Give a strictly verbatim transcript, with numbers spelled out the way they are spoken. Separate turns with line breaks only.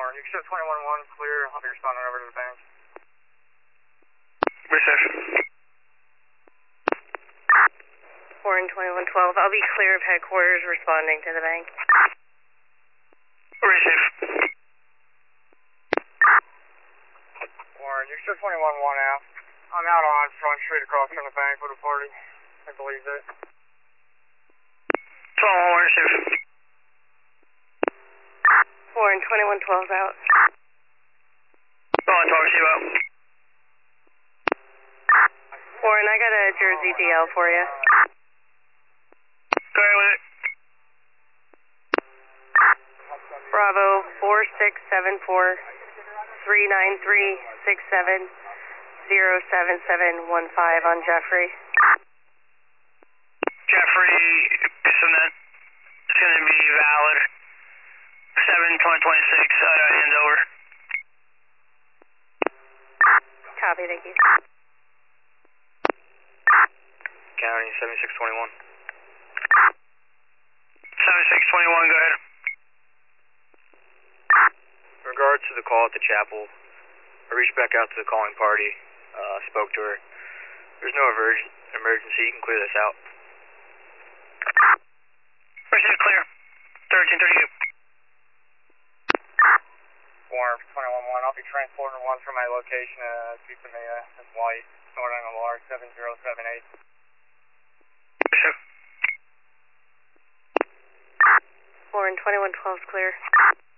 Warren, you show twenty-one one clear. I'll be responding over to the bank.
Receive.
Warren twenty-one twelve, I'll be clear of headquarters responding to the bank.
Receive.
Warren, you show twenty-one one out. I'm out on Front Street across from the bank with a party. I believe that.
twelve one, receive.
Warren twenty-one twelve out.
twelve twelve, receive out.
Warren, I got a Jersey D L for you.
Go ahead with it.
Bravo four six seven four three nine three six seven zero seven seven one five on Jeffrey.
Jeffrey, so that it's going to be valid. seven twenty twenty-six, uh, hands over.
Copy, thank you.
County seventy-six twenty-one.
seventy-six twenty-one, go ahead.
In regards to the call at the chapel, I reached back out to the calling party, uh, spoke to her. There's no emerg- emergency, you can clear this out.
Receive clear. thirteen thirty-eight.
Warren twenty-one one, I'll be transporting one from my location, uh, keeping the, uh, this white, Northern Alar seven zero seven eight.
Receive.
Warren twenty-one twelve is clear.